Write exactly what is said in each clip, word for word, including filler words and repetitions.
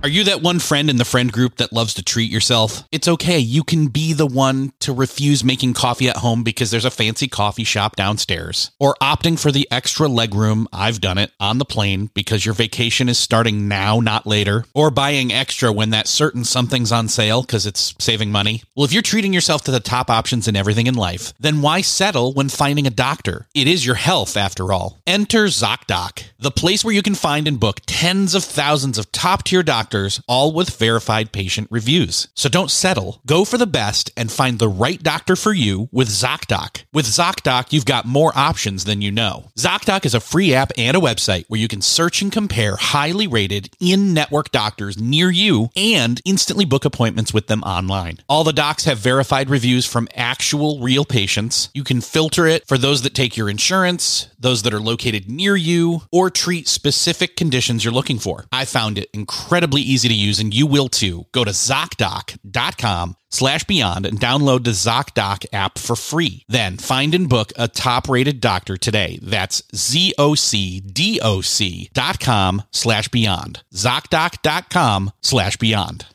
Are you that one friend in the friend group that loves to treat yourself? It's okay. You can be the one to refuse making coffee at home because there's a fancy coffee shop downstairs. Or opting for the extra legroom, I've done it, on the plane because your vacation is starting now, not later. Or buying extra when that certain something's on sale because it's saving money. Well, if you're treating yourself to the top options in everything in life, then why settle when finding a doctor? It is your health, after all. Enter ZocDoc, the place where you can find and book tens of thousands of top-tier doctors, all with verified patient reviews. So don't settle. Go for the best and find the right doctor for you with ZocDoc. With ZocDoc, you've got more options than you know. ZocDoc is a free app and a website where you can search and compare highly rated in-network doctors near you and instantly book appointments with them online. All the docs have verified reviews from actual real patients. You can filter it for those that take your insurance, those that are located near you, or treat specific conditions you're looking for. I found it incredibly easy to use, and you will too. Go to ZocDoc.com slash beyond and download the ZocDoc app for free. Then find and book a top-rated doctor today. That's Z-O-C-D-O-C dot com slash beyond. ZocDoc.com slash beyond.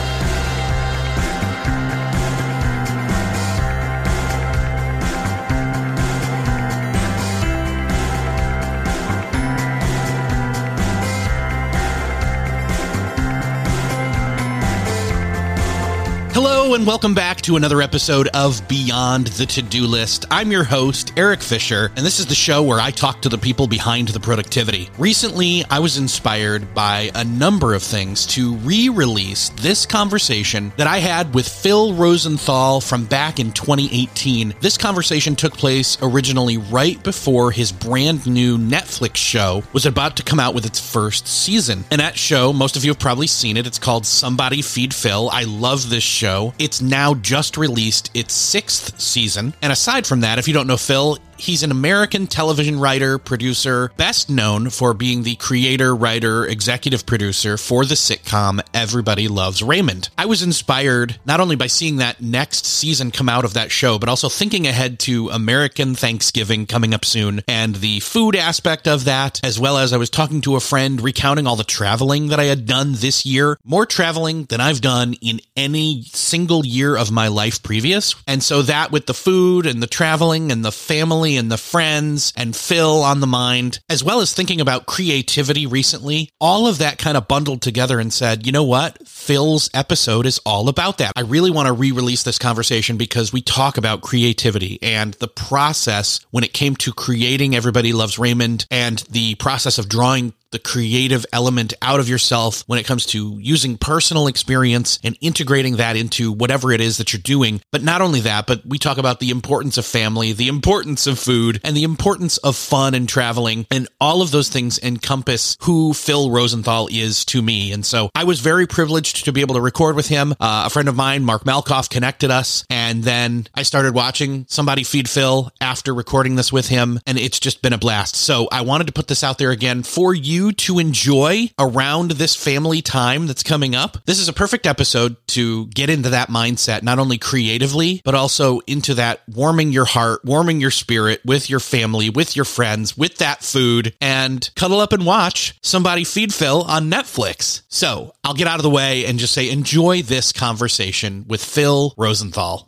Hello and welcome back to another episode of Beyond the To-Do List. I'm your host, Eric Fisher, and this is the show where I talk to the people behind the productivity. Recently, I was inspired by a number of things to re-release this conversation that I had with Phil Rosenthal from back in twenty eighteen. This conversation took place originally right before his brand new Netflix show was about to come out with its first season. And that show, most of you have probably seen it. It's called Somebody Feed Phil. I love this show. It's now just released its sixth season. And aside from that, if you don't know Phil, he's an American television writer, producer, best known for being the creator, writer, executive producer for the sitcom Everybody Loves Raymond. I was inspired not only by seeing that next season come out of that show, but also thinking ahead to American Thanksgiving coming up soon and the food aspect of that, as well as I was talking to a friend recounting all the traveling that I had done this year, more traveling than I've done in any single year of my life previous. And so that with the food and the traveling and the family and the friends and Phil on the mind, as well as thinking about creativity recently, all of that kind of bundled together and said, you know what? Phil's episode is all about that. I really want to re-release this conversation because we talk about creativity and the process when it came to creating Everybody Loves Raymond and the process of drawing the creative element out of yourself when it comes to using personal experience and integrating that into whatever it is that you're doing. But not only that, but we talk about the importance of family, the importance of food, and the importance of fun and traveling. And all of those things encompass who Phil Rosenthal is to me. And so I was very privileged to be able to record with him. Uh, a friend of mine, Mark Malkoff, connected us. And then I started watching Somebody Feed Phil after recording this with him. And it's just been a blast. So I wanted to put this out there again for you to enjoy around this family time that's coming up. This is a perfect episode to get into that mindset, not only creatively, but also into that warming your heart, warming your spirit with your family, with your friends, with that food, and cuddle up and watch Somebody Feed Phil on Netflix. So I'll get out of the way and just say, enjoy this conversation with Phil Rosenthal.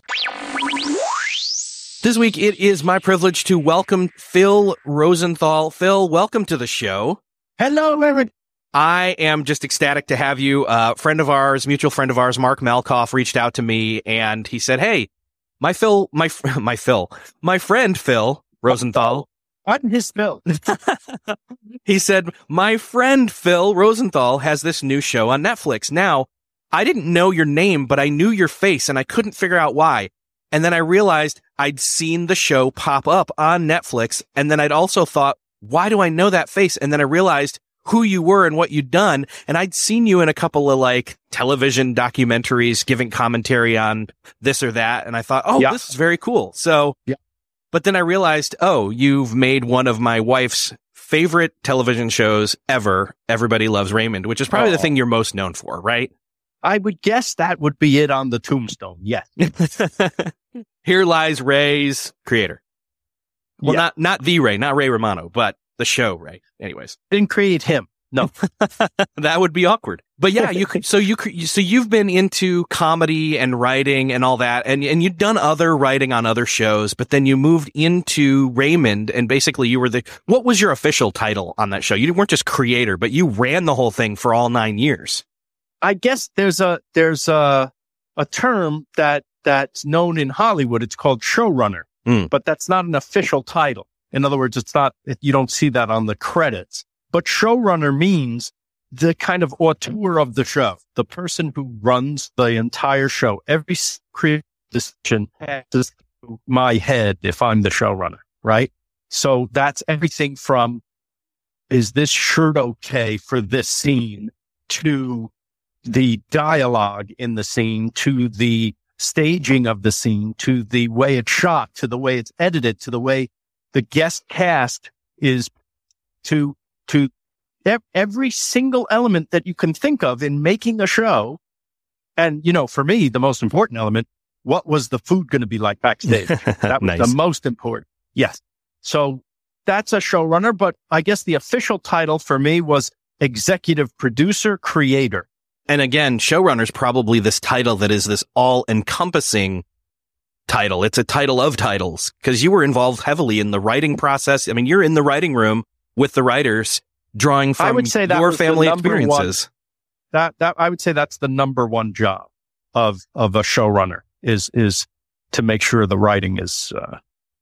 This week, it is my privilege to welcome Phil Rosenthal. Phil, welcome to the show. Hello, Eric. I am just ecstatic to have you. A uh, friend of ours, mutual friend of ours, Mark Malkoff, reached out to me and he said, hey, my Phil, my, my Phil, my friend Phil Rosenthal. What his Phil? He said, my friend Phil Rosenthal has this new show on Netflix. Now, I didn't know your name, but I knew your face and I couldn't figure out why. And then I realized I'd seen the show pop up on Netflix. And then I'd also thought, why do I know that face? And then I realized who you were and what you'd done. And I'd seen you in a couple of like television documentaries giving commentary on this or that. And I thought, oh, yeah. This is very cool. So, yeah. But then I realized, oh, you've made one of my wife's favorite television shows ever, Everybody Loves Raymond, which is probably oh. the thing you're most known for, right? I would guess that would be it on the tombstone. Yes. Here lies Ray's creator. Well, yeah. not not the Ray, not Ray Romano, but the show Ray. Anyways. Didn't create him. No. That would be awkward. But yeah, you could, so you could, so you've been into comedy and writing and all that, and, and you've done other writing on other shows, but then you moved into Raymond, and basically you were the, what was your official title on that show? You weren't just creator, but you ran the whole thing for all nine years. I guess there's a, there's a, a term that, that's known in Hollywood. It's called showrunner, mm. but that's not an official title. In other words, it's not, you don't see that on the credits. But showrunner means the kind of auteur of the show, the person who runs the entire show. Every creative decision passes through my head if I'm the showrunner, right? So that's everything from, is this shirt okay for this scene, to the dialogue in the scene, to the staging of the scene, to the way it's shot, to the way it's edited, to the way the guest cast is, to to every single element that you can think of in making a show. And, you know, for me, the most important element, what was the food going to be like backstage? That was nice. The most important. Yes. So that's a showrunner, but I guess the official title for me was executive producer, creator. And again, showrunner is probably this title that is this all-encompassing title. It's a title of titles, because you were involved heavily in the writing process. I mean, you're in the writing room with the writers, drawing from I would say that your was family the number experiences. One, that that I would say that's the number one job of of a showrunner is is to make sure the writing is uh,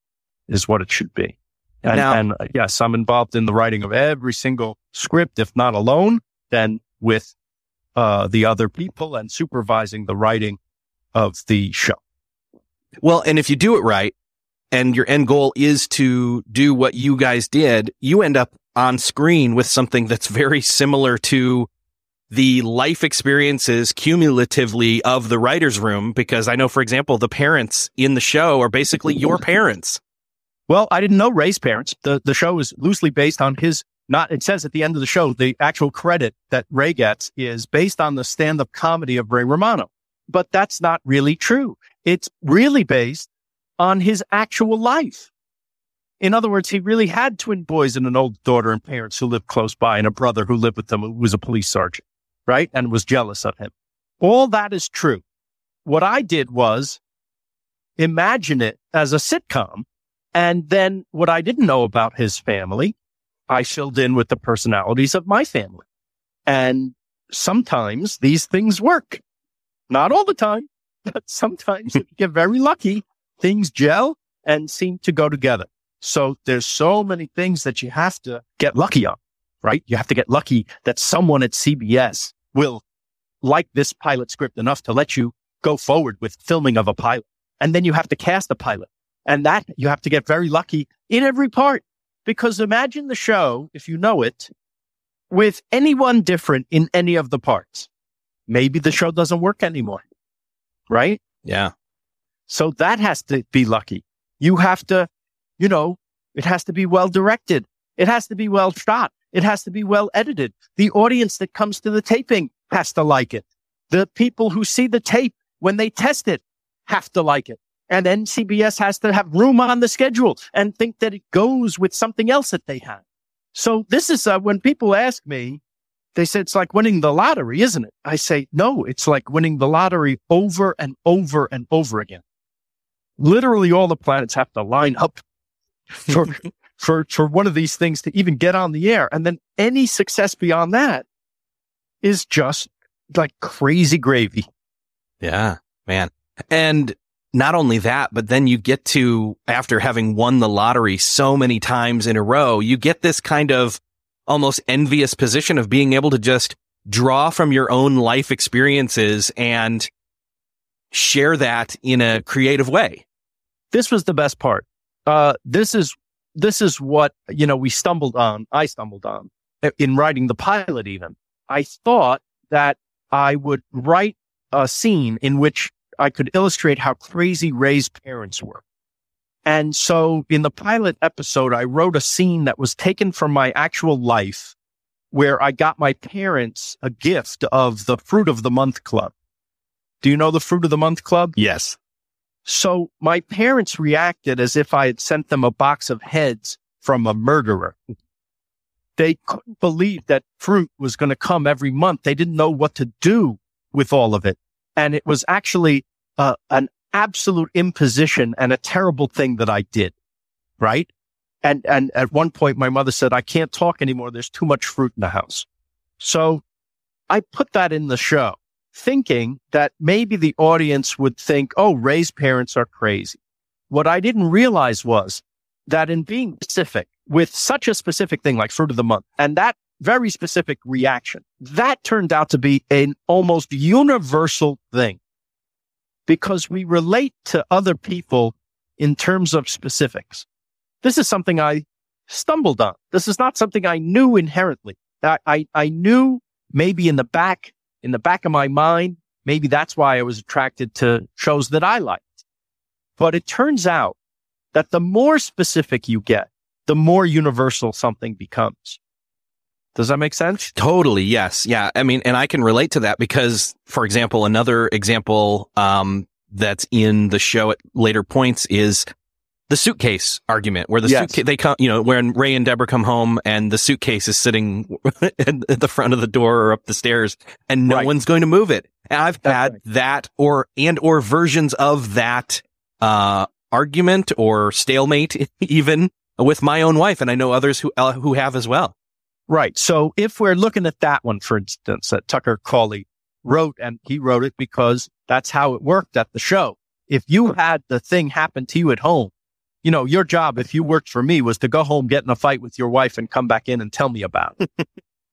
is what it should be. And, now, and uh, yes, I'm involved in the writing of every single script, if not alone, then with uh, the other people, and supervising the writing of the show. Well, and if you do it right, and your end goal is to do what you guys did, you end up on screen with something that's very similar to the life experiences cumulatively of the writer's room. Because I know, for example, the parents in the show are basically your parents. Well, I didn't know Ray's parents. The the show is loosely based on his, not, it says at the end of the show, the actual credit that Ray gets is based on the stand-up comedy of Ray Romano. But that's not really true. It's really based on his actual life. In other words, he really had twin boys and an old daughter and parents who lived close by, and a brother who lived with them who was a police sergeant, right? And was jealous of him. All that is true. What I did was imagine it as a sitcom. And then what I didn't know about his family, I filled in with the personalities of my family. And sometimes these things work. Not all the time, but sometimes if you get very lucky, things gel and seem to go together. So there's so many things that you have to get lucky on, right? You have to get lucky that someone at C B S will like this pilot script enough to let you go forward with filming of a pilot. And then you have to cast a pilot. And that you have to get very lucky in every part. Because imagine the show, if you know it, with anyone different in any of the parts. Maybe the show doesn't work anymore, right? Yeah. So that has to be lucky. You have to, you know, it has to be well directed. It has to be well shot. It has to be well edited. The audience that comes to the taping has to like it. The people who see the tape when they test it have to like it. And then C B S has to have room on the schedule and think that it goes with something else that they have. So this is uh, when people ask me, they say, it's like winning the lottery, isn't it? I say, no, it's like winning the lottery over and over and over again. Literally all the planets have to line up for, for, for one of these things to even get on the air. And then any success beyond that is just like crazy gravy. Yeah, man. And not only that, but then you get to, after having won the lottery so many times in a row, you get this kind of almost envious position of being able to just draw from your own life experiences and share that in a creative way. This was the best part. Uh, this is, this is what, you know, we stumbled on. I stumbled on in writing the pilot even. I thought that I would write a scene in which I could illustrate how crazy Ray's parents were. And so in the pilot episode, I wrote a scene that was taken from my actual life where I got my parents a gift of the Fruit of the Month Club. Do you know the Fruit of the Month Club? Yes. So my parents reacted as if I had sent them a box of heads from a murderer. they couldn't believe that fruit was going to come every month. They didn't know what to do with all of it. And it was actually uh, an absolute imposition and a terrible thing that I did. Right. And, and at one point, my mother said, I can't talk anymore. There's too much fruit in the house. So I put that in the show, thinking that maybe the audience would think, oh, Ray's parents are crazy. What I didn't realize was that in being specific with such a specific thing like fruit of the month and that very specific reaction, that turned out to be an almost universal thing because we relate to other people in terms of specifics. This is something I stumbled on. This is not something I knew inherently. I, I, I knew maybe in the back, in the back of my mind, maybe that's why I was attracted to shows that I liked. But it turns out that the more specific you get, the more universal something becomes. Does that make sense? Totally. Yes. Yeah. I mean, and I can relate to that because, for example, another example, um, that's in the show at later points is the suitcase argument where the yes. suitcase, they come, you know, when Ray and Deborah come home and the suitcase is sitting at the front of the door or up the stairs and no right. one's going to move it. And I've That's had right. that or, and or versions of that, uh, argument or stalemate even with my own wife. And I know others who, uh, who have as well. Right. So if we're looking at that one, for instance, that Tucker Cawley wrote, and he wrote it because that's how it worked at the show. If you had the thing happen to you at home, you know, your job, if you worked for me, was to go home, get in a fight with your wife and come back in and tell me about it.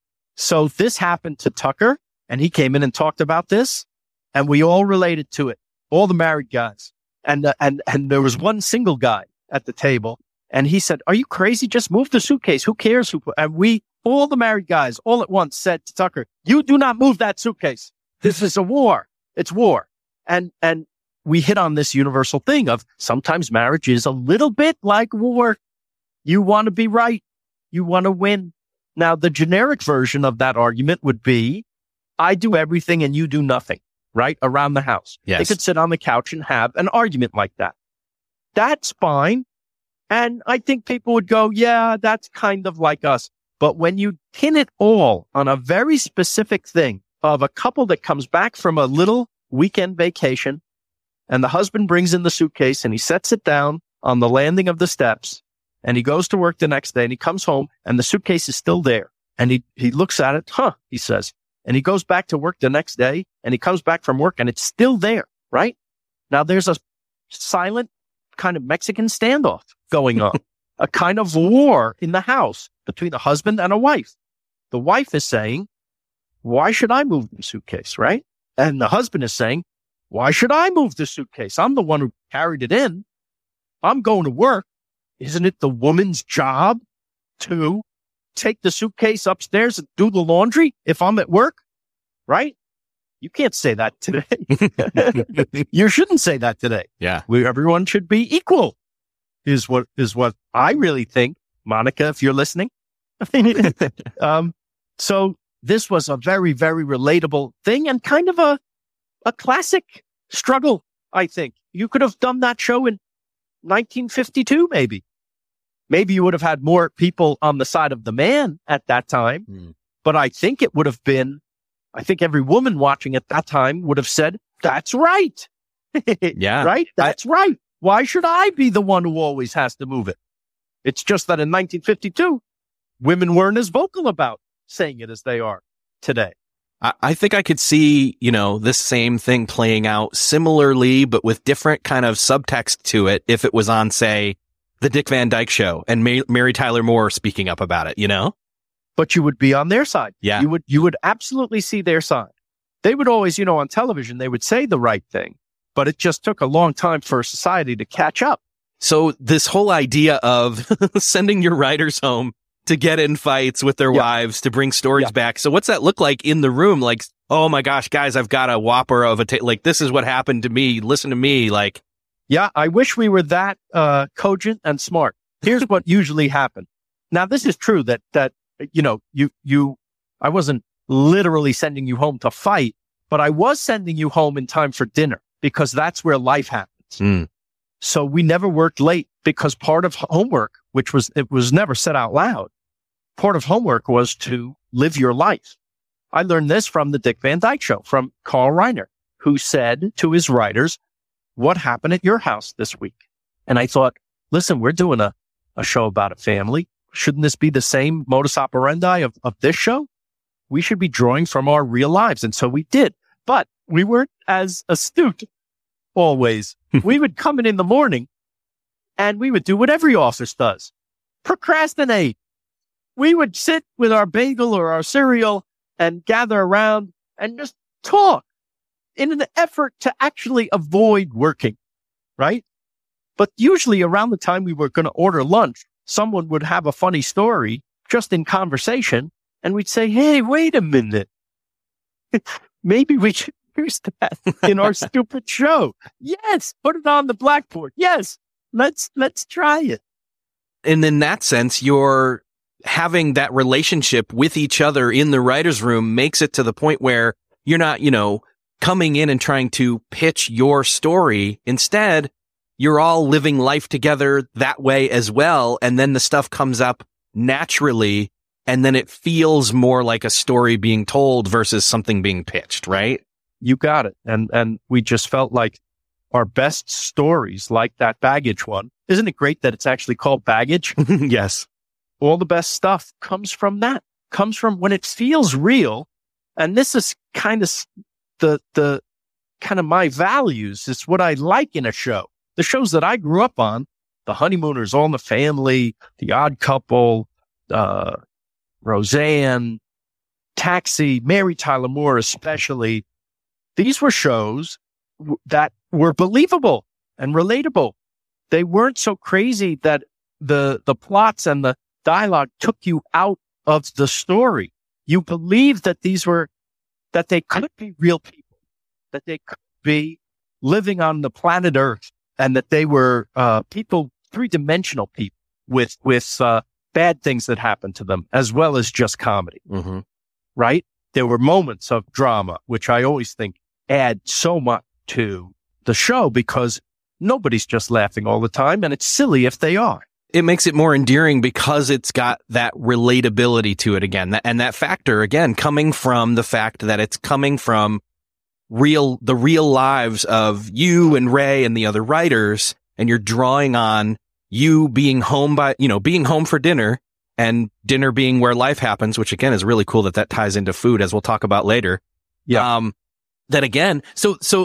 So this happened to Tucker and he came in and talked about this and we all related to it. All the married guys. And, uh, and, and there was one single guy at the table and he said, are you crazy? Just move the suitcase. Who cares? Who, and we, all the married guys all at once said to Tucker, you do not move that suitcase. This is a war. It's war. And, and, we hit on this universal thing of sometimes marriage is a little bit like war. You want to be right. You want to win. Now, the generic version of that argument would be, I do everything and you do nothing, right? Around the house. Yes. They could sit on the couch and have an argument like that. That's fine. And I think people would go, yeah, that's kind of like us. But when you pin it all on a very specific thing of a couple that comes back from a little weekend vacation, and the husband brings in the suitcase and he sets it down on the landing of the steps and he goes to work the next day and he comes home and the suitcase is still there. And he, he looks at it, huh, he says, and he goes back to work the next day and he comes back from work and it's still there, right? Now there's a silent kind of Mexican standoff going on, a kind of war in the house between a husband and a wife. The wife is saying, why should I move the suitcase, right? And the husband is saying, why should I move the suitcase? I'm the one who carried it in. I'm going to work. Isn't it the woman's job to take the suitcase upstairs and do the laundry if I'm at work? Right? You can't say that today. You shouldn't say that today. Yeah. We, everyone should be equal is what, is what I really think. Monica, if you're listening. um, so this was a very, very relatable thing and kind of a, a classic struggle, I think. You could have done that show in nineteen fifty-two, maybe. Maybe you would have had more people on the side of the man at that time. Mm. But I think it would have been, I think every woman watching at that time would have said, that's right. Yeah. Right? That's I, right. Why should I be the one who always has to move it? It's just that in nineteen fifty-two, women weren't as vocal about saying it as they are today. I think I could see, you know, this same thing playing out similarly, but with different kind of subtext to it if it was on, say, the Dick Van Dyke Show and May- Mary Tyler Moore speaking up about it, you know? But you would be on their side. Yeah. You would, you would absolutely see their side. They would always, you know, on television, they would say the right thing, but it just took a long time for society to catch up. So this whole idea of sending your writers home to get in fights with their yeah. wives, to bring stories yeah. back. So what's that look like in the room? Like, oh my gosh, guys, I've got a whopper of a, ta- like, this is what happened to me. Listen to me. Like, yeah, I wish we were that, uh, cogent and smart. Here's what usually happened. Now, this is true that, that, you know, you, you, I wasn't literally sending you home to fight, but I was sending you home in time for dinner because that's where life happens. Mm. So we never worked late because part of homework, which was, it was never said out loud, part of homework was to live your life. I learned this from the Dick Van Dyke Show, from Carl Reiner, who said to his writers, what happened at your house this week? And I thought, listen, we're doing a, a show about a family. Shouldn't this be the same modus operandi of, of this show? We should be drawing from our real lives. And so we did, but we weren't as astute always. We would come in in the morning and we would do what every office does, procrastinate. We would sit with our bagel or our cereal and gather around and just talk in an effort to actually avoid working, right? But usually around the time we were going to order lunch, someone would have a funny story just in conversation, and we'd say, hey, wait a minute. Maybe we should use that in our stupid show. Yes, put it on the blackboard. Yes, let's let's try it. And in that sense, you're having that relationship with each other in the writer's room makes it to the point where you're not, you know, coming in and trying to pitch your story. Instead, you're all living life together that way as well. And then the stuff comes up naturally. And then it feels more like a story being told versus something being pitched, right? You got it. And, and we just felt like our best stories, like that baggage one. Isn't it great that it's actually called Baggage? Yes. All the best stuff comes from that, comes from when it feels real. And this is kind of the, the kind of my values. It's what I like in a show. The shows that I grew up on, The Honeymooners, All in the Family, The Odd Couple, uh, Roseanne, Taxi, Mary Tyler Moore, especially. These were shows w- that were believable and relatable. They weren't so crazy that the, the plots and the dialogue took you out of the story. You believed that these were, that they could be real people, that they could be living on the planet Earth, and that they were, uh, people, three-dimensional people with, with, uh, bad things that happened to them, as well as just comedy, mm-hmm. right? There were moments of drama, which I always think add so much to the show because nobody's just laughing all the time, and it's silly if they are. It makes it more endearing because it's got that relatability to it again. And that factor, again, coming from the fact that it's coming from real, the real lives of you and Ray and the other writers, and you're drawing on you being home by, you know, being home for dinner and dinner being where life happens, which again is really cool that that ties into food, as we'll talk about later. Yeah. Um, that again, so, so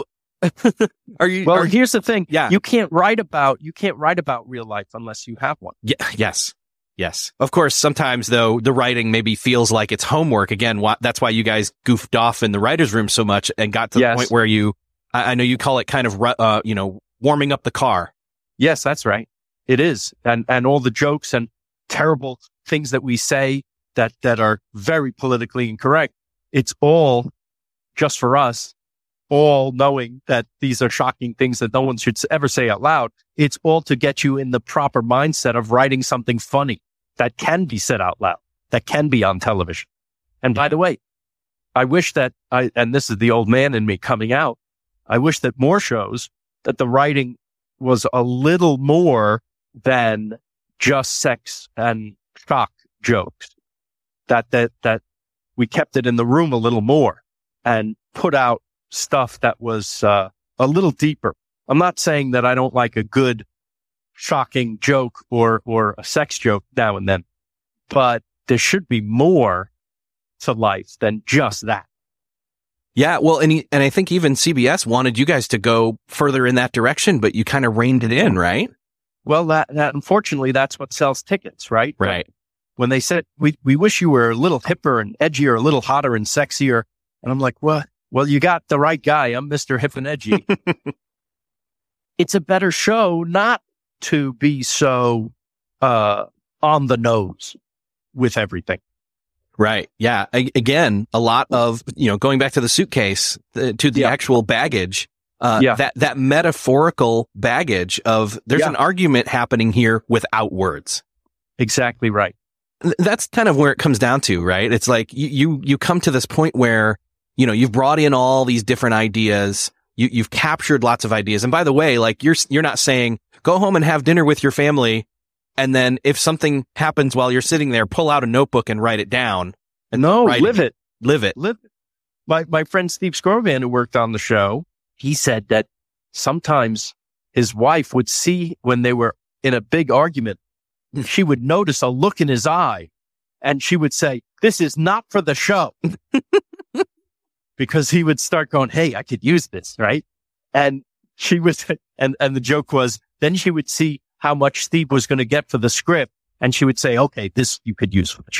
are you, well, are, here's the thing. Yeah. You can't write about, you can't write about real life unless you have one. Yeah. Yes. Yes. Of course, sometimes though, the writing maybe feels like it's homework. Again, wh- that's why you guys goofed off in the writer's room so much and got to yes. the point where you, I, I know you call it kind of, uh, you know, warming up the car. Yes, that's right. It is. And, and all the jokes and terrible things that we say that, that are very politically incorrect. It's all just for us, all knowing that these are shocking things that no one should ever say out loud. It's all to get you in the proper mindset of writing something funny that can be said out loud, that can be on television. And by the way, I wish that I, and this is the old man in me coming out, I wish that more shows that the writing was a little more than just sex and shock jokes, that, that, that we kept it in the room a little more and put out stuff that was, uh, a little deeper. I'm not saying that I don't like a good shocking joke or, or a sex joke now and then, but there should be more to life than just that. Yeah, well, and he, and I think even C B S wanted you guys to go further in that direction, but you kind of reined it in, right? Well, that, that unfortunately, that's what sells tickets, right? Right. When they said, we, we wish you were a little hipper and edgier, a little hotter and sexier. And I'm like, well, well, you got the right guy. I'm Mister Hip and Edgy. It's a better show not to be so, uh, on the nose with everything. Right. Yeah. I, again, a lot of, you know, going back to the suitcase, the, to the yeah. actual baggage, uh, yeah. that, that metaphorical baggage of there's yeah. an argument happening here without words. Exactly right. That's kind of where it comes down to, right? It's like you, you, you come to this point where, you know, you've brought in all these different ideas. You, you've captured lots of ideas. And by the way, like you're, you're not saying go home and have dinner with your family And then if something happens while you're sitting there, pull out a notebook and write it down. And no, write live it. Live it. Live it. My, my friend Steve Scrovan, who worked on the show, he said that sometimes his wife would see when they were in a big argument, she would notice a look in his eye and she would say, "This is not for the show." Because he would start going, "Hey, I could use this," right? And she was, and, and the joke was, then she would see how much Steve was going to get for the script. And she would say, "Okay, this you could use for the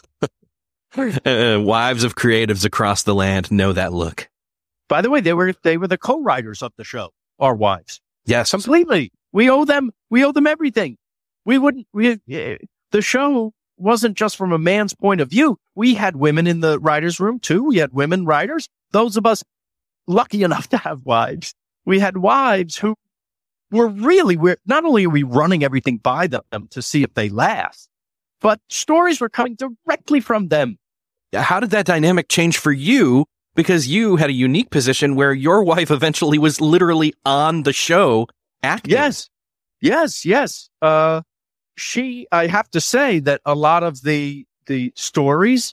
show." uh, wives of creatives across the land know that look. By the way, they were, they were the co-writers of the show, our wives. Yes. Completely. We owe them, we owe them everything. We wouldn't, we, the show wasn't just from a man's point of view. We had women in the writer's room too. We had women writers. Those of us lucky enough to have wives, we had wives who were really, we're not only are we running everything by them to see if they last, but stories were coming directly from them. How did that dynamic change for you? Because you had a unique position where your wife eventually was literally on the show acting. Yes. Yes. Yes. Uh, she, I have to say that a lot of the, the stories,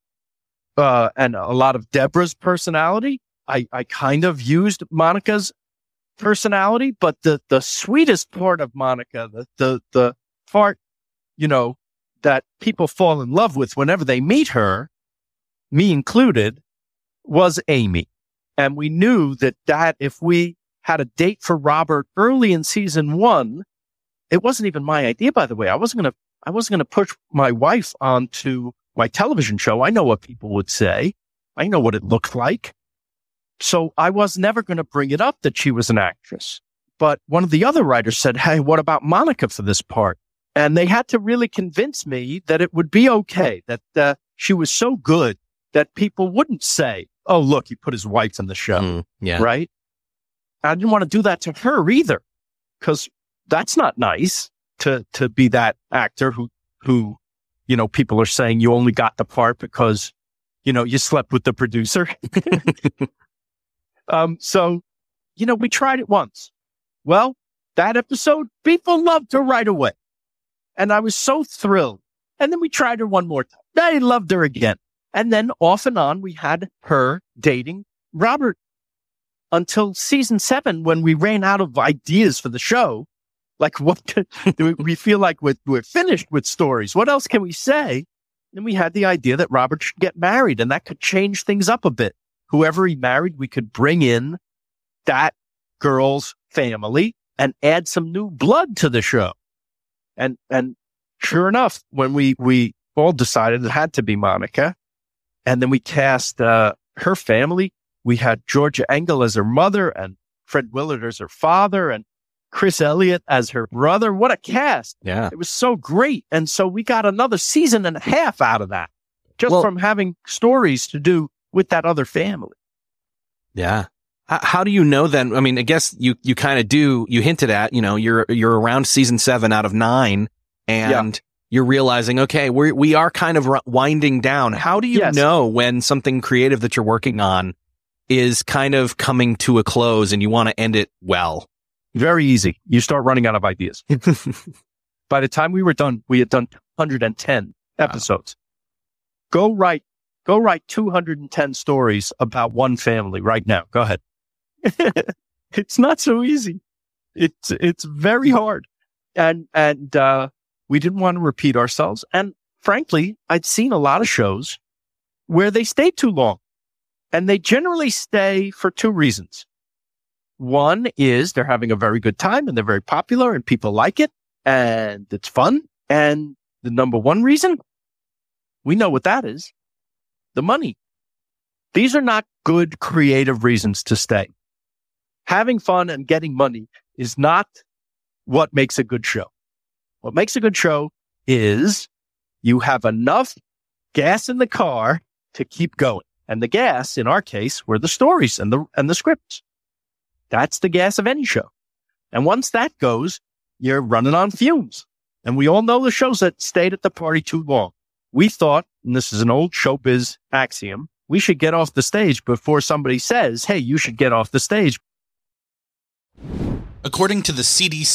uh, and a lot of Deborah's personality, I, I kind of used Monica's personality, but the, the sweetest part of Monica, the, the, the part, you know, that people fall in love with whenever they meet her, me included, was Amy. And we knew that, that if we had a date for Robert early in season one, it wasn't even my idea, by the way. I wasn't going to, I wasn't going to push my wife onto my television show. I know what people would say. I know what it looked like. So I was never going to bring it up that she was an actress. But one of the other writers said, "Hey, what about Monica for this part?" And they had to really convince me that it would be okay, that uh, she was so good that people wouldn't say, "Oh, look, he put his wife in the show." Mm, yeah. Right? I didn't want to do that to her either, because that's not nice to, to be that actor who, who, you know, people are saying you only got the part because, you know, you slept with the producer. um, so, you know, we tried it once. Well, that episode, people loved her right away. And I was so thrilled. And then we tried her one more time. They loved her again. And then off and on, we had her dating Robert until season seven, when we ran out of ideas for the show. Like, what could, we feel like we're, we're finished with stories. What else can we say? And we had the idea that Robert should get married, and that could change things up a bit. Whoever he married, we could bring in that girl's family and add some new blood to the show. And, and sure enough, when we, we all decided it had to be Monica, and then we cast, uh, her family, we had Georgia Engel as her mother and Fred Willard as her father and Chris Elliott as her brother. What a cast. Yeah. It was so great. And so we got another season and a half out of that, just well, from having stories to do with that other family. Yeah. How, how do you know then? I mean, I guess you, you kind of do, you hinted at, you know, you're, you're around season seven out of nine, and yeah. you're realizing, okay, we we are kind of winding down. How do you yes. know when something creative that you're working on is kind of coming to a close and you want to end it well? Very easy. You start running out of ideas. By the time we were done, we had done two hundred ten episodes. Wow. Go write, go write two hundred ten stories about one family right now. Go ahead. It's not so easy. It's, it's very hard. And, and, uh, we didn't want to repeat ourselves. And frankly, I'd seen a lot of shows where they stayed too long, and they generally stay for two reasons. One is they're having a very good time and they're very popular and people like it and it's fun. And the number one reason, we know what that is: the money. These are not good creative reasons to stay. Having fun and getting money is not what makes a good show. What makes a good show is you have enough gas in the car to keep going. And the gas, in our case, were the stories and the, and the scripts. That's the gas of any show. And once that goes, you're running on fumes. And we all know the shows that stayed at the party too long. We thought, and this is an old showbiz axiom, we should get off the stage before somebody says, "Hey, you should get off the stage." According to the C D C,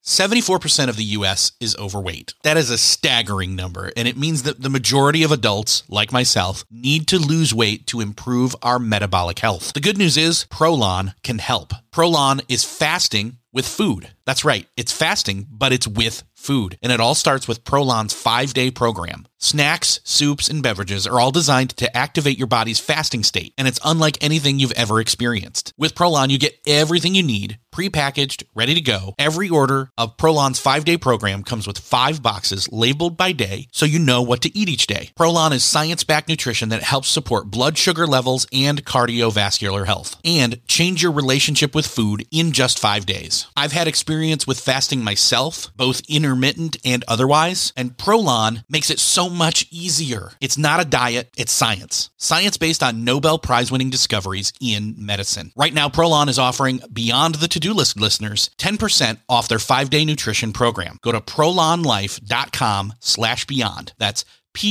seventy-four percent of the U S is overweight. That is a staggering number, and it means that the majority of adults, like myself, need to lose weight to improve our metabolic health. The good news is Prolon can help. Prolon is fasting with food. That's right, it's fasting, but it's with food. And it all starts with Prolon's five-day program. Snacks, soups, and beverages are all designed to activate your body's fasting state, and it's unlike anything you've ever experienced. With Prolon, you get everything you need, pre-packaged, ready to go. Every order of Prolon's five-day program comes with five boxes labeled by day, so you know what to eat each day. Prolon is science-backed nutrition that helps support blood sugar levels and cardiovascular health, and change your relationship with food in just five days. I've had experience with fasting myself, both intermittent and otherwise, and Prolon makes it so much easier. It's not a diet, it's science. Science based on Nobel Prize-winning discoveries in medicine. Right now, Prolon is offering Beyond the To-Do List listeners ten percent off their five-day nutrition program. Go to prolonlife.com slash beyond. That's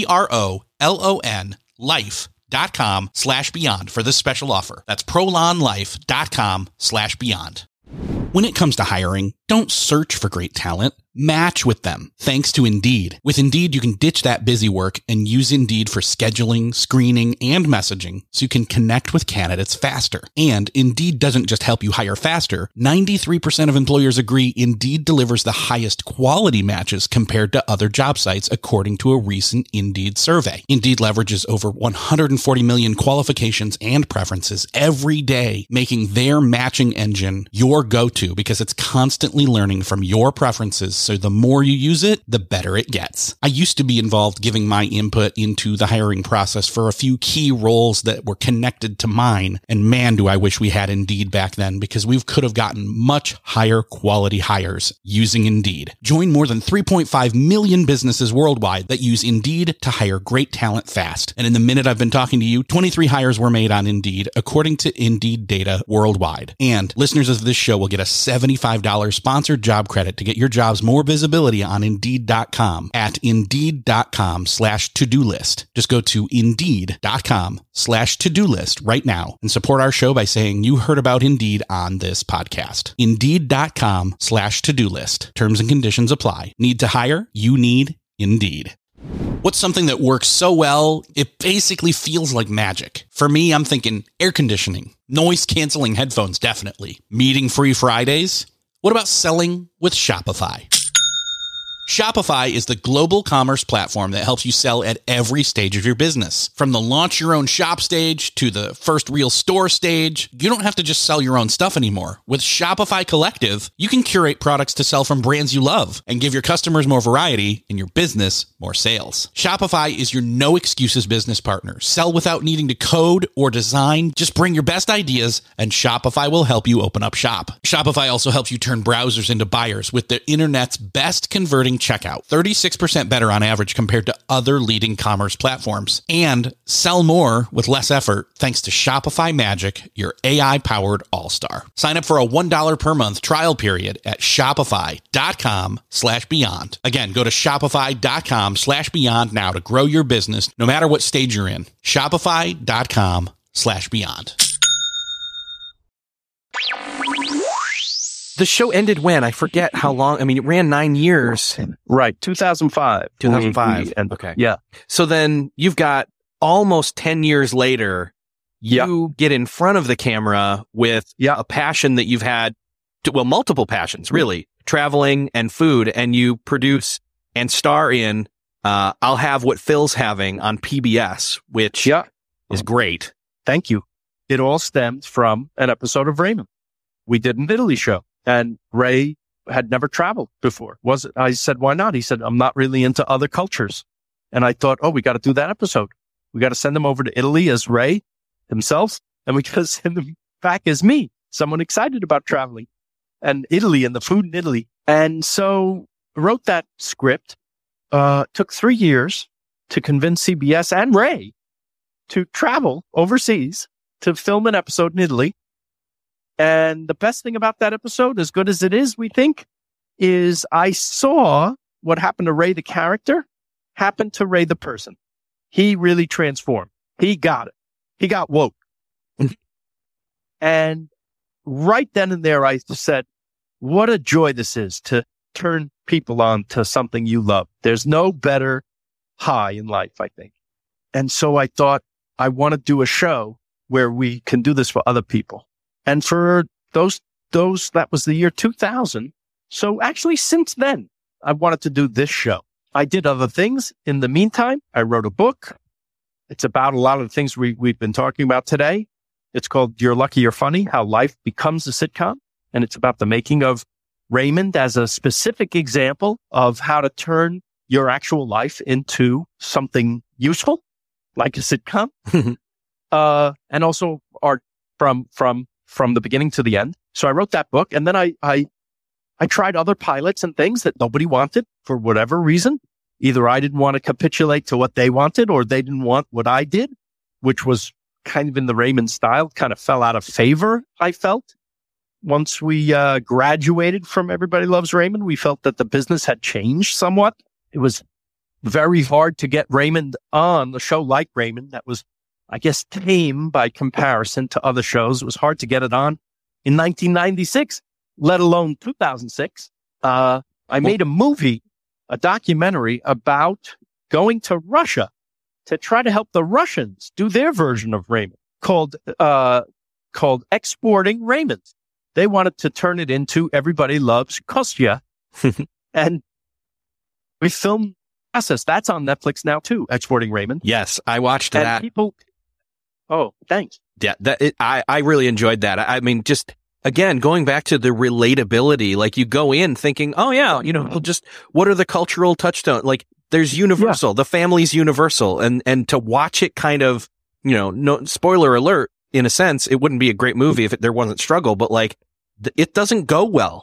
P-R-O-L-O-N life.com slash beyond for this special offer. That's prolonlife.com slash beyond. When it comes to hiring, don't search for great talent. Match with them. Thanks to Indeed. With Indeed, you can ditch that busy work and use Indeed for scheduling, screening, and messaging so you can connect with candidates faster. And Indeed doesn't just help you hire faster. ninety-three percent of employers agree Indeed delivers the highest quality matches compared to other job sites, according to a recent Indeed survey. Indeed leverages over one hundred forty million qualifications and preferences every day, making their matching engine your go-to because it's constantly learning from your preferences. So the more you use it, the better it gets. I used to be involved giving my input into the hiring process for a few key roles that were connected to mine. And man, do I wish we had Indeed back then, because we could have gotten much higher quality hires using Indeed. Join more than three point five million businesses worldwide that use Indeed to hire great talent fast. And in the minute I've been talking to you, twenty-three hires were made on Indeed, according to Indeed data worldwide. And listeners of this show will get a seventy-five dollars sponsored job credit to get your jobs more visibility on Indeed dot com at Indeed.com slash to-do list. Just go to Indeed.com slash to-do list right now and support our show by saying you heard about Indeed on this podcast. Indeed.com slash to-do list. Terms and conditions apply. Need to hire? You need Indeed. What's something that works so well, it basically feels like magic? For me, I'm thinking air conditioning, noise-canceling headphones, definitely. Meeting-free Fridays? What about selling with Shopify? Shopify is the global commerce platform that helps you sell at every stage of your business. From the launch your own shop stage to the first real store stage, you don't have to just sell your own stuff anymore. With Shopify Collective, you can curate products to sell from brands you love and give your customers more variety and your business more sales. Shopify is your no excuses business partner. Sell without needing to code or design. Just bring your best ideas and Shopify will help you open up shop. Shopify also helps you turn browsers into buyers with the internet's best converting checkout, thirty-six percent better on average compared to other leading commerce platforms. And sell more with less effort thanks to Shopify Magic, your A I-powered all-star. Sign up for a one dollar per month trial period at shopify.com slash beyond. Again, go to shopify.com slash beyond now to grow your business no matter what stage you're in. Shopify.com slash beyond. The show ended when? I forget how long. I mean, it ran nine years. Right. two thousand five. two thousand five. And, okay. Yeah. So then you've got almost ten years later, you yep. get in front of the camera with yep. a passion that you've had, to, well, multiple passions, really, traveling and food, and you produce and star in uh, I'll Have What Phil's Having on P B S, which yep. is great. Thank you. It all stemmed from an episode of Raymond. We did an Italy show. And Ray had never traveled before. Was it? I said, why not? He said, I'm not really into other cultures. And I thought, oh, we got to do that episode. We got to send him over to Italy as Ray himself. And we got to send him back as me, someone excited about traveling and Italy and the food in Italy. And so wrote that script. Uh, took three years to convince C B S and Ray to travel overseas to film an episode in Italy. And the best thing about that episode, as good as it is, we think, is I saw what happened to Ray, the character, happen to Ray, the person. He really transformed. He got it. He got woke. And right then and there, I just said, what a joy this is to turn people on to something you love. There's no better high in life, I think. And so I thought I want to do a show where we can do this for other people. And for those, those, that was the year two thousand. So actually since then, I wanted to do this show. I did other things in the meantime. I wrote a book. It's about a lot of the things we, we've been talking about today. It's called You're Lucky You're Funny, How Life Becomes a Sitcom. And it's about the making of Raymond as a specific example of how to turn your actual life into something useful, like a sitcom. uh, and also art from, from, from the beginning to the end. So I wrote that book, and then I, I, I tried other pilots and things that nobody wanted for whatever reason. Either I didn't want to capitulate to what they wanted, or they didn't want what I did, which was kind of in the Raymond style, kind of fell out of favor, I felt. Once we uh, graduated from Everybody Loves Raymond, we felt that the business had changed somewhat. It was very hard to get Raymond on a show like Raymond that was, I guess, tame by comparison to other shows. It was hard to get it on in nineteen ninety-six, let alone two thousand six. Uh, I made a movie, a documentary about going to Russia to try to help the Russians do their version of Raymond called, uh, called Exporting Raymond. They wanted to turn it into Everybody Loves Kostya. And we filmed process. That's on Netflix now too, Exporting Raymond. Yes, I watched and that. People, oh, thanks. Yeah, that it, I, I really enjoyed that. I, I mean, just again, going back to the relatability, like you go in thinking, oh yeah, you know, we'll just, what are the cultural touchstones? Like there's universal, yeah. The family's universal. And, and to watch it kind of, you know, no spoiler alert, in a sense, it wouldn't be a great movie if it, there wasn't struggle, but like th- it doesn't go well.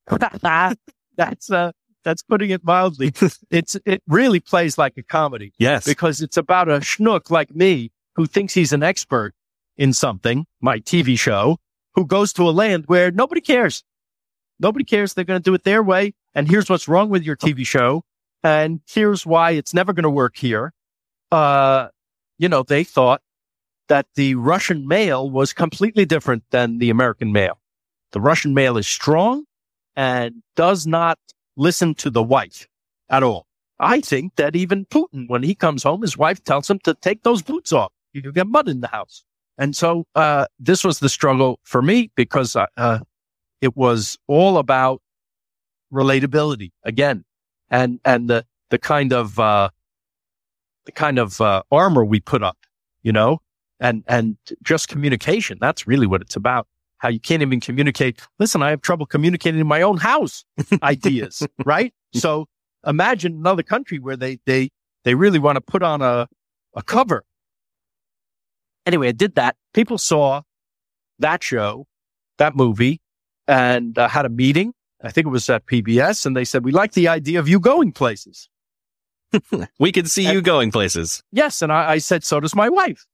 That's, uh, that's putting it mildly. It's, it really plays like a comedy. Yes. Because it's about a schnook like me who thinks he's an expert in something, my T V show, who goes to a land where nobody cares. Nobody cares. They're going to do it their way. And here's what's wrong with your T V show. And here's why it's never going to work here. Uh, you know, they thought that the Russian male was completely different than the American male. The Russian male is strong and does not listen to the wife at all. I think that even Putin, when he comes home, his wife tells him to take those boots off. You get mud in the house. And so, uh, this was the struggle for me because, uh, it was all about relatability again. And, and the, the kind of, uh, the kind of, uh, armor we put up, you know, and, and just communication. That's really what it's about. How you can't even communicate. Listen, I have trouble communicating in my own house ideas, right? So imagine another country where they, they, they really want to put on a, a cover. Anyway, I did that. People saw that show, that movie, and uh, had a meeting. I think it was at P B S, and they said, we like the idea of you going places. We can see and, you going places. Yes. And I, I said, so does my wife.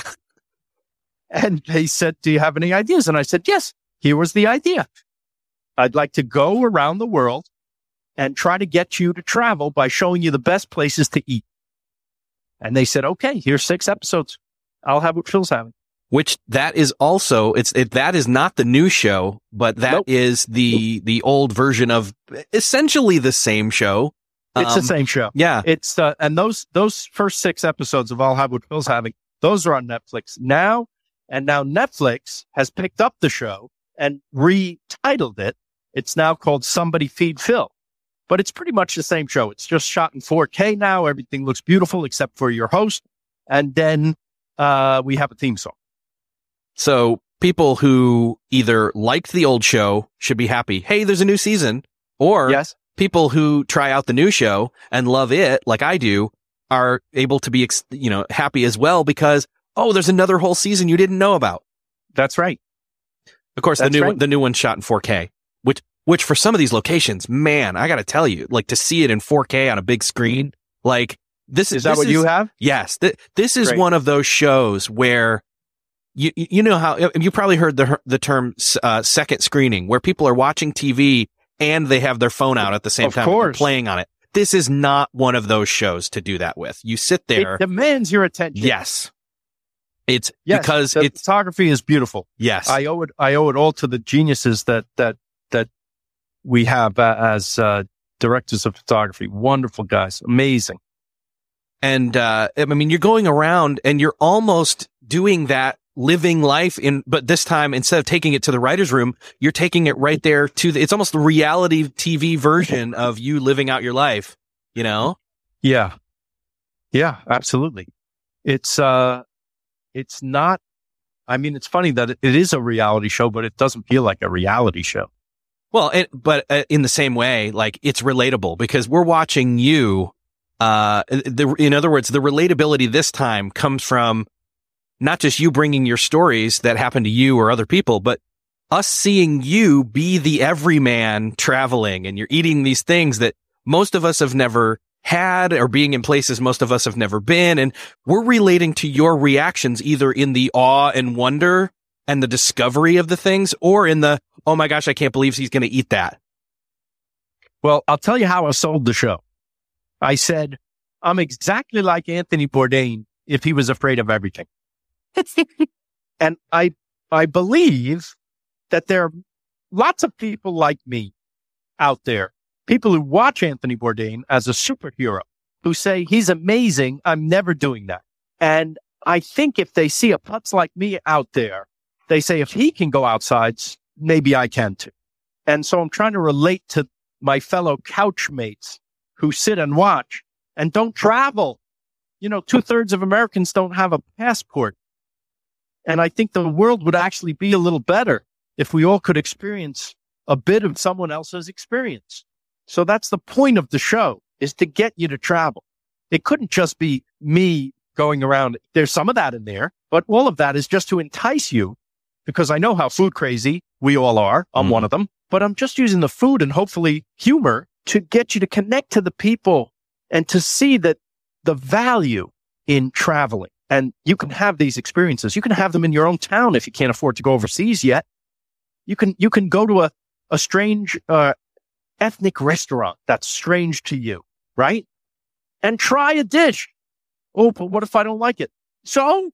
And they said, do you have any ideas? And I said, yes, here was the idea. I'd like to go around the world and try to get you to travel by showing you the best places to eat. And they said, okay, here's six episodes. I'll have what Phil's having. Which that is also, it's, it, that is not the new show, but that nope. is the, the old version of essentially the same show. It's um, the same show. Yeah. It's, uh, and those, those first six episodes of I'll Have What Phil's Having, those are on Netflix now. And now Netflix has picked up the show and retitled it. It's now called Somebody Feed Phil, but it's pretty much the same show. It's just shot in four K now. Everything looks beautiful except for your host. And then, uh, we have a theme song. So people who either liked the old show should be happy. Hey, there's a new season. Or yes. People who try out the new show and love it, like I do, are able to be, you know, happy as well because, oh, there's another whole season you didn't know about. That's right. Of course, That's the new right. one, the new one shot in four K, which, which for some of these locations, man, I got to tell you, like to see it in four K on a big screen, like this is, is that this what is, you have? Yes. Th- this is Great. One of those shows where you, you know how you probably heard the, the term, uh, second screening where people are watching T V and they have their phone out at the same of time course. playing on it. This is not one of those shows to do that with. You sit there. It demands your attention. Yes. It's yes, because the it's photography is beautiful. Yes. I owe it, I owe it all to the geniuses that, that, that we have uh, as uh, directors of photography. Wonderful guys. Amazing. And, uh, I mean, you're going around and you're almost doing that living life in, but this time, instead of taking it to the writer's room, you're taking it right there to the, it's almost the reality T V version of you living out your life, you know? Yeah. Yeah, absolutely. It's, uh, it's not, I mean, it's funny that it, it is a reality show, but it doesn't feel like a reality show. Well, it, but uh, in the same way, like it's relatable because we're watching you. Uh, the, in other words, the relatability this time comes from not just you bringing your stories that happen to you or other people, but us seeing you be the everyman traveling and you're eating these things that most of us have never had or being in places most of us have never been. And we're relating to your reactions either in the awe and wonder and the discovery of the things or in the, oh my gosh, I can't believe he's going to eat that. Well, I'll tell you how I sold the show. I said, I'm exactly like Anthony Bourdain if he was afraid of everything. And I, I believe that there are lots of people like me out there, people who watch Anthony Bourdain as a superhero, who say he's amazing. I'm never doing that. And I think if they see a putz like me out there, they say, if he can go outside, maybe I can too. And so I'm trying to relate to my fellow couchmates who sit and watch and don't travel. You know, two thirds of Americans don't have a passport. And I think the world would actually be a little better if we all could experience a bit of someone else's experience. So that's the point of the show, is to get you to travel. It couldn't just be me going around. There's some of that in there, but all of that is just to entice you, because I know how food crazy we all are. I'm mm. one of them, but I'm just using the food and hopefully humor to get you to connect to the people and to see that the value in traveling. And you can have these experiences. You can have them in your own town if you can't afford to go overseas yet. You can, you can go to a, a strange, uh, ethnic restaurant that's strange to you, right? And try a dish. Oh, but what if I don't like it? So,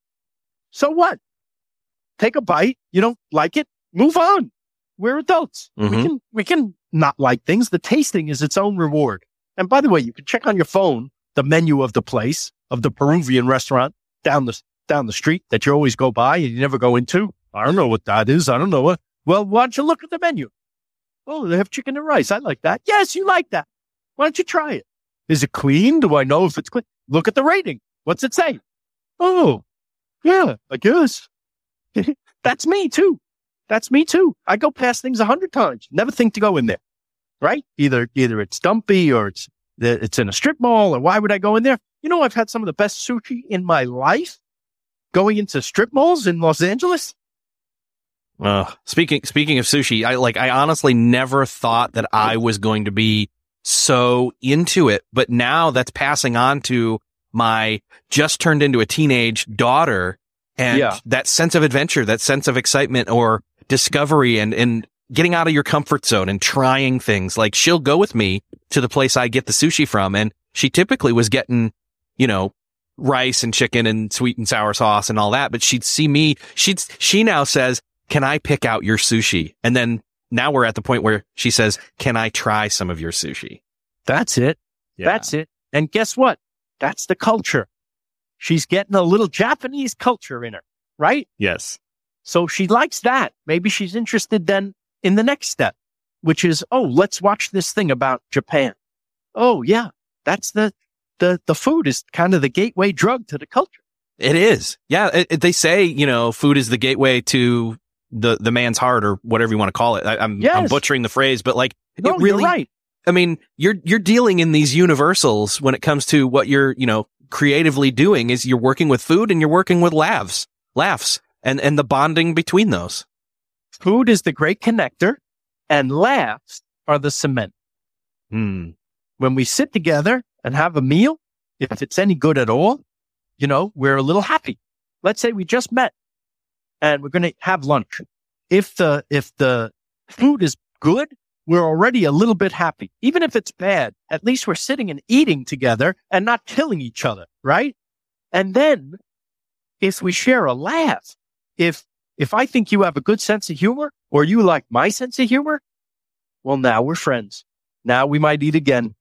so what? Take a bite. You don't like it? Move on. We're adults. Mm-hmm. We can, we can not like things. The tasting is its own reward. And by the way, you can check on your phone the menu of the place, of the Peruvian restaurant down the, down the street that you always go by and you never go into. I don't know what that is. I don't know what. Well, why don't you look at the menu? Oh, they have chicken and rice. I like that. Yes, you like that. Why don't you try it? Is it clean? Do I know if it's clean? Look at the rating. What's it say? Oh, yeah, I guess. That's me too. That's me too. I go past things a hundred times. Never think to go in there, right? Either, either it's dumpy or it's, it's in a strip mall, or why would I go in there? You know, I've had some of the best sushi in my life going into strip malls in Los Angeles. Uh, speaking, speaking of sushi, I like, I honestly never thought that I was going to be so into it, but now that's passing on to my just turned into a teenage daughter, and yeah. that sense of adventure, that sense of excitement or discovery and, and getting out of your comfort zone and trying things. Like, she'll go with me to the place I get the sushi from, and she typically was getting, you know, rice and chicken and sweet and sour sauce and all that, but she'd see me, she'd, she now says, can I pick out your sushi? And then now we're at the point where she says, can I try some of your sushi? That's it. Yeah. That's it. And guess what? That's the culture. She's getting a little Japanese culture in her, right? Yes. So she likes that. Maybe she's interested then in the next step, which is, oh, let's watch this thing about Japan. Oh, yeah. That's the, the, the food is kind of the gateway drug to the culture. It is. Yeah. It, it, they say, you know, food is the gateway to the, the man's heart, or whatever you want to call it. I, I'm, yes. I'm butchering the phrase, but like, no, it really, you're right. I mean, you're, you're dealing in these universals when it comes to what you're, you know, creatively doing is you're working with food and you're working with laughs, laughs and, and the bonding between those. Food is the great connector and laughs are the cement. Hmm. When we sit together and have a meal, if it's any good at all, you know, we're a little happy. Let's say we just met and we're going to have lunch. If the, if the food is good, we're already a little bit happy. Even if it's bad, at least we're sitting and eating together and not killing each other, right? And then if we share a laugh, if, if I think you have a good sense of humor or you like my sense of humor, well, now we're friends. Now we might eat again.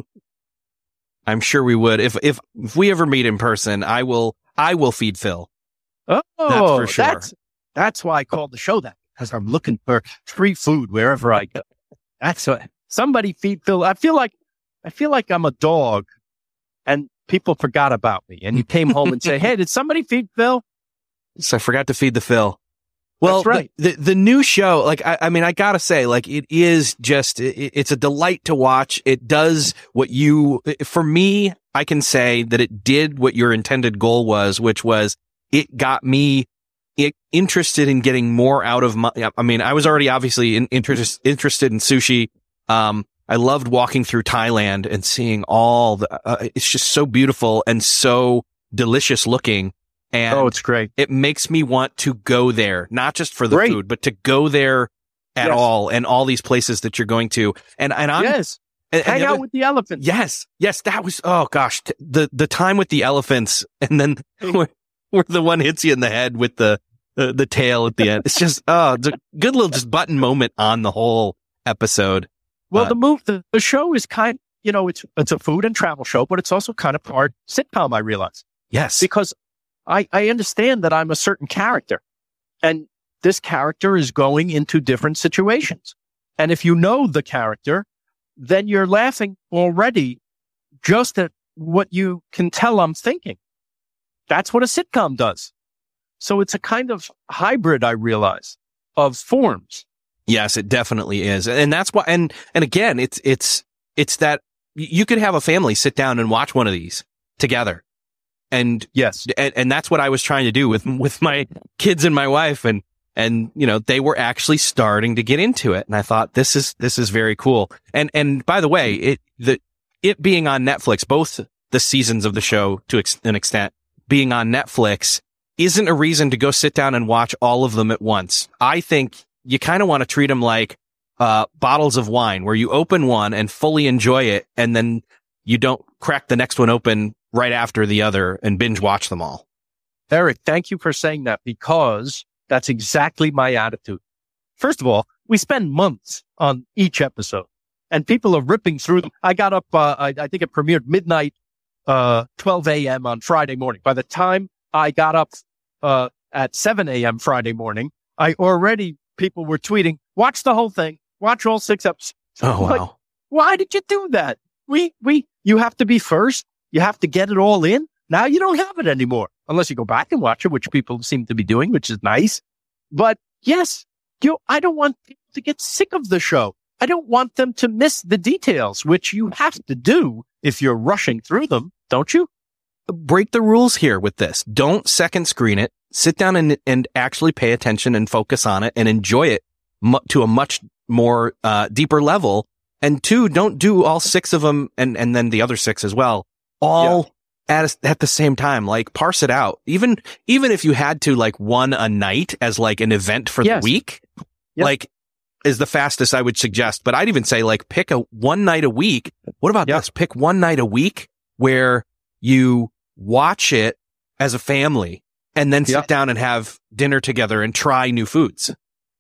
I'm sure we would. If, if, if we ever meet in person, I will, I will feed Phil. Oh, that's for sure. That's, that's why I called the show that, because I'm looking for free food wherever I go. That's what, somebody feed Phil. I feel like, I feel like I'm a dog and people forgot about me. And you came home and say, hey, did somebody feed Phil? So I forgot to feed the Phil. Well, That's right. the, the, the new show, like, I, I mean, I gotta say, like, it is just, it, it's a delight to watch. It does what you, for me, I can say that it did what your intended goal was, which was it got me it, interested in getting more out of my, I mean, I was already obviously in, interest, interested in sushi. Um, I loved walking through Thailand and seeing all the, uh, it's just so beautiful and so delicious looking. And oh, it's great. It makes me want to go there, not just for the great. food, but to go there at yes. all and all these places that you're going to. And, and I'm, yes. and, hang and out other, with the elephants. Yes. Yes. That was, oh gosh, t- the, the time with the elephants and then where, where the one hits you in the head with the, the, the tail at the end. It's just, oh, it's a good little just button moment on the whole episode. Well, uh, the move, the, the show is kind, you know, it's, it's a food and travel show, but it's also kind of part sitcom, I realize. Yes. Because I, I understand that I'm a certain character and this character is going into different situations. And if you know the character, then you're laughing already just at what you can tell I'm thinking. That's what a sitcom does. So it's a kind of hybrid, I realize, of forms. Yes, it definitely is. And that's why, and, and again, it's, it's, it's that you could have a family sit down and watch one of these together. And yes, and, and that's what I was trying to do with, with my kids and my wife. And, and, you know, they were actually starting to get into it. And I thought, this is, this is very cool. And, and by the way, it, the, it being on Netflix, both the seasons of the show to ex- an extent being on Netflix isn't a reason to go sit down and watch all of them at once. I think you kind of want to treat them like, uh, bottles of wine where you open one and fully enjoy it. And then you don't crack the next one open right after the other and binge watch them all. Eric, thank you for saying that because that's exactly my attitude. First of all, we spend months on each episode and people are ripping through them. I got up, uh, I, I think it premiered midnight, uh, twelve a.m. on Friday morning. By the time I got up, uh, at seven a.m. Friday morning, I already, people were tweeting, watch the whole thing, watch all six episodes. Oh, wow. Like, why did you do that? We, we, you have to be first. You have to get it all in. Now you don't have it anymore unless you go back and watch it, which people seem to be doing, which is nice. But yes, you, I don't want people to get sick of the show. I don't want them to miss the details, which you have to do if you're rushing through them, don't you? Break the rules here with this. Don't second screen it. Sit down and, and actually pay attention and focus on it and enjoy it mu- to a much more, uh, deeper level. And two, don't do all six of them and, and then the other six as well. All yeah. at, at the same time, like parse it out. Even, even if you had to like one a night as like an event for yes. the week, yep. like is the fastest I would suggest. But I'd even say like pick a one night a week. What about yep. this? Pick one night a week where you watch it as a family and then sit yep. down and have dinner together and try new foods.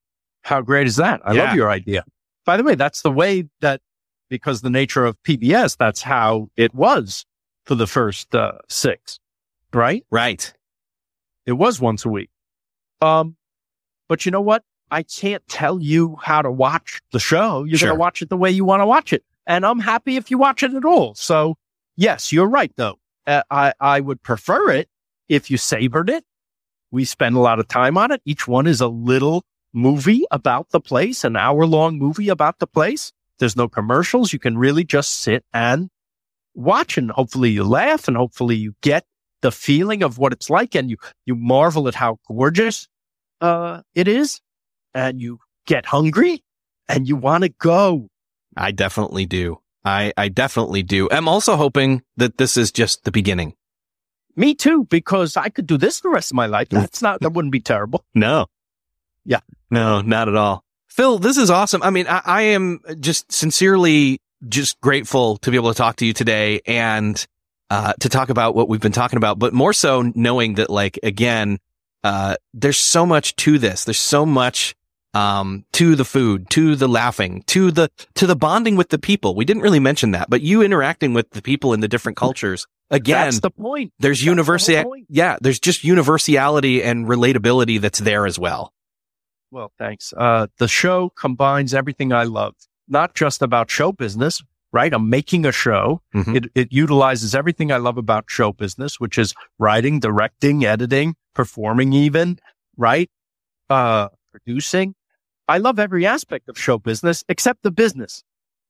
How great is that? I yeah. love your idea. By the way, that's the way that, because the nature of P B S, that's how it was for the first uh, six, right? Right. It was once a week. Um, but you know what? I can't tell you how to watch the show. You're Sure. going to watch it the way you want to watch it. And I'm happy if you watch it at all. So yes, you're right though. Uh, I, I would prefer it if you savored it. We spend a lot of time on it. Each one is a little movie about the place, an hour long movie about the place. There's no commercials. You can really just sit and watch, and hopefully you laugh, and hopefully you get the feeling of what it's like, and you, you marvel at how gorgeous, uh, it is, and you get hungry and you want to go. I definitely do. I, I definitely do. I'm also hoping that this is just the beginning. Me too, because I could do this the rest of my life. That's not, that wouldn't be terrible. No. Yeah. No, not at all. Phil, this is awesome. I mean, I, I am just sincerely just grateful to be able to talk to you today and, uh, to talk about what we've been talking about, but more so knowing that, like, again, uh, there's so much to this. There's so much um, to the food, to the laughing, to the, to the bonding with the people. We didn't really mention that, but you interacting with the people in the different cultures. Again, that's the point. There's universality. Yeah. There's just universality and relatability that's there as well. Well, thanks. Uh, the show combines everything I love, not just about show business, right? I'm making a show. Mm-hmm. It, it utilizes everything I love about show business, which is writing, directing, editing, performing even, right? Uh, producing. I love every aspect of show business except the business.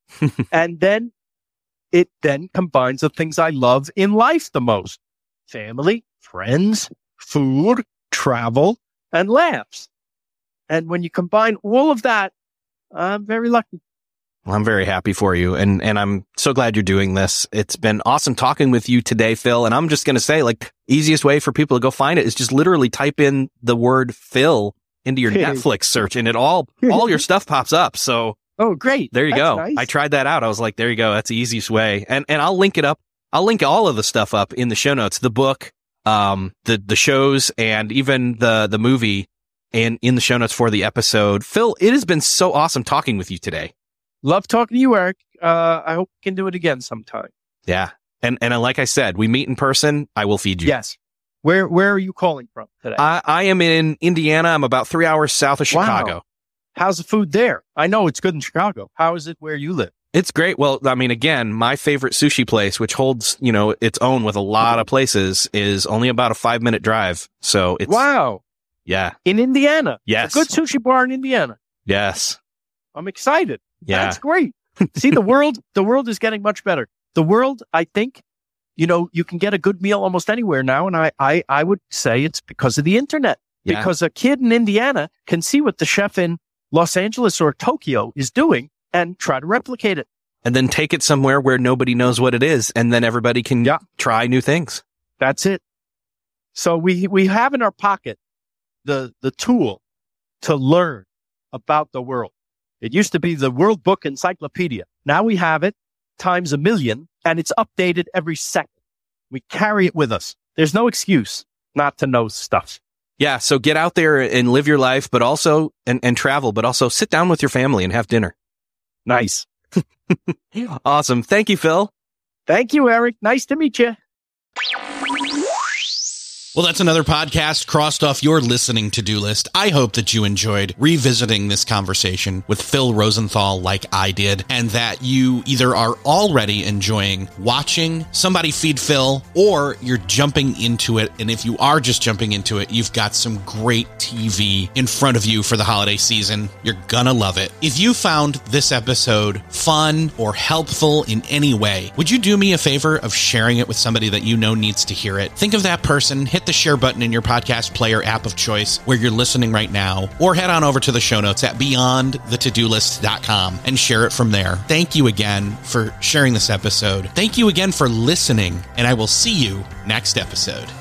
And then it then combines the things I love in life the most. Family, friends, food, travel, and laughs. And when you combine all of that, I'm very lucky. Well, I'm very happy for you. And, and I'm so glad you're doing this. It's been awesome talking with you today, Phil. And I'm just going to say, like, easiest way for people to go find it is just literally type in the word Phil into your Netflix search and it all, all your stuff pops up. So, oh, great. There you That's go. Nice. I tried that out. I was like, there you go. That's the easiest way. And, and I'll link it up. I'll link all of the stuff up in the show notes, the book, um, the, the shows and even the, the movie and in the show notes for the episode. Phil, it has been so awesome talking with you today. Love talking to you, Eric. Uh, I hope we can do it again sometime. Yeah. And, and like I said, we meet in person. I will feed you. Yes. Where, where are you calling from today? I, I am in Indiana. I'm about three hours south of Chicago. Wow. How's the food there? I know it's good in Chicago. How is it where you live? It's great. Well, I mean, again, my favorite sushi place, which holds, you know, its own with a lot of places, is only about a five minute drive. So it's. Wow. Yeah. In Indiana. Yes. A good sushi bar in Indiana. Yes. I'm excited. Yeah. That's great. See, the world, the world is getting much better. The world, I think, you know, you can get a good meal almost anywhere now. And I, I, I would say it's because of the internet. Yeah. Because a kid in Indiana can see what the chef in Los Angeles or Tokyo is doing and try to replicate it. And then take it somewhere where nobody knows what it is. And then everybody can yeah. try new things. That's it. So we, we have in our pocket the, the tool to learn about the world. It used to be the World Book Encyclopedia. Now we have it times a million and it's updated every second. We carry it with us. There's no excuse not to know stuff. Yeah. So get out there and live your life, but also, and, and travel, but also sit down with your family and have dinner. Nice. Awesome. Thank you, Phil. Thank you, Eric. Nice to meet you. Well, that's another podcast crossed off your listening to-do list. I hope that you enjoyed revisiting this conversation with Phil Rosenthal like I did, and that you either are already enjoying watching somebody feed Phil, or you're jumping into it. And if you are just jumping into it, you've got some great T V in front of you for the holiday season. You're gonna love it. If you found this episode fun or helpful in any way, would you do me a favor of sharing it with somebody that you know needs to hear it? Think of that person, hit the share button in your podcast player app of choice where you're listening right now, or head on over to the show notes at beyond the to do list dot com and share it from there. Thank you again for sharing this episode. Thank you again for listening, and I will see you next episode.